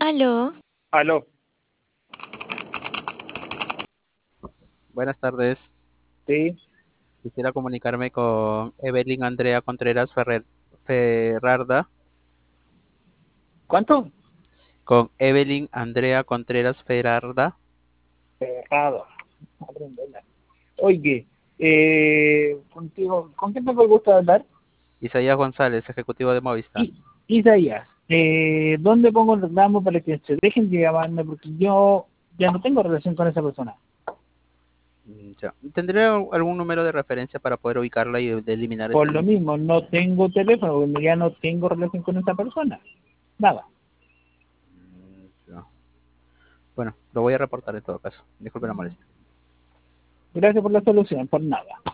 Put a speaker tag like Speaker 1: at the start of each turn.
Speaker 1: Aló,
Speaker 2: Aló,
Speaker 3: Buenas tardes.
Speaker 2: sí.
Speaker 3: Quisiera comunicarme con Evelyn Andrea Contreras Ferrarda.
Speaker 2: ¿Cuánto?
Speaker 3: Con Evelyn Andrea Contreras Ferrarda.
Speaker 2: Cerrado. Aprendela. Oye, contigo, ¿con quién tengo el gusto de hablar?
Speaker 3: Isaías González, ejecutivo de Movistar.
Speaker 2: Isaías, ¿dónde pongo el reclamo para que se dejen de llamarme? Porque yo ya no tengo relación con esa persona.
Speaker 3: Ya. ¿Tendré algún número de referencia para poder ubicarla y de eliminar
Speaker 2: Por
Speaker 3: este
Speaker 2: lo
Speaker 3: número?
Speaker 2: mismo, no tengo teléfono, porque ya no tengo relación con esa persona. Nada.
Speaker 3: Ya. Bueno, lo voy a reportar en todo caso. Disculpe la molestia.
Speaker 2: Gracias por la solución, por nada.